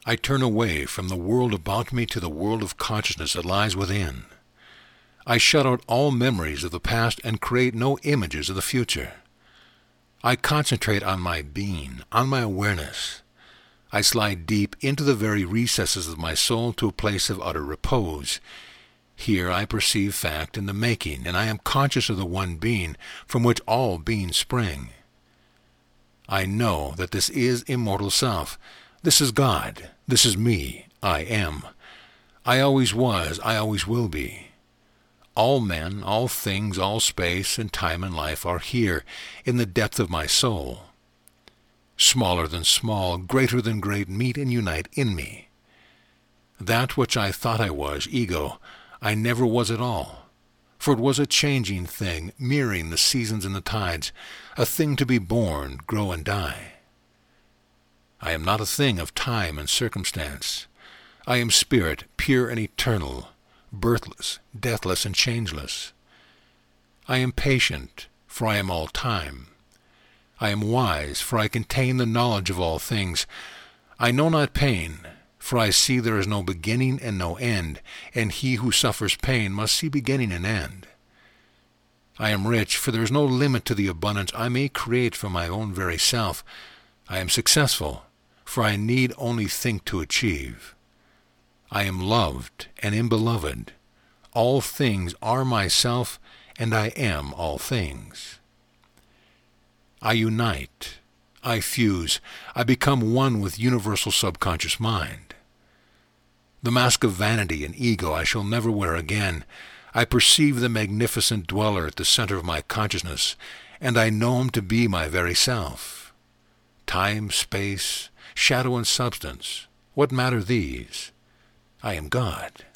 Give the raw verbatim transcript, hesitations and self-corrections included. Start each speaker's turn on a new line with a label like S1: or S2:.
S1: I turn away from the world about me to the world of consciousness that lies within. I shut out all memories of the past and create no images of the future. I concentrate on my being, on my awareness. I slide deep into the very recesses of my soul to a place of utter repose. Here I perceive fact in the making, and I am conscious of the one being from which all beings spring. I know that this is immortal self. This is God. This is me. I am. I always was. I always will be. All men, all things, all space and time and life are here in the depth of my soul. Smaller than small, greater than great, meet and unite in me. That which I thought I was, ego, I never was at all. For it was a changing thing, mirroring the seasons and the tides, a thing to be born, grow, and die. I am not a thing of time and circumstance. I am spirit, pure and eternal, birthless, deathless, and changeless. I am patient, for I am all time. I am wise, for I contain the knowledge of all things. I know not pain, for I see there is no beginning and no end, and he who suffers pain must see beginning and end. I am rich, for there is no limit to the abundance I may create from my own very self. I am successful, for I need only think to achieve. I am loved and am beloved. All things are myself, and I am all things. I unite, I fuse, I become one with universal subconscious mind. The mask of vanity and ego I shall never wear again. I perceive the magnificent dweller at the center of my consciousness, and I know him to be my very self. Time, space, shadow, and substance, what matter these? I am God.